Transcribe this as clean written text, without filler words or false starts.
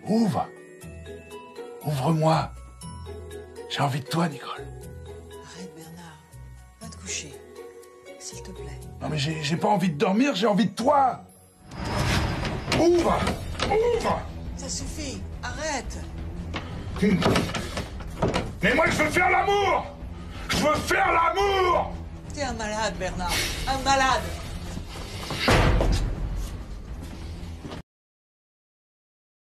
Ouvre. Ouvre-moi. J'ai envie de toi, Nicole. Arrête, Bernard. Va te coucher. S'il te plaît. Non mais j'ai pas envie de dormir, j'ai envie de toi. Ouvre. Ouvre. Ça suffit. Arrête. Mais moi, je veux faire l'amour. Je veux faire l'amour. T'es un malade, Bernard. Un malade.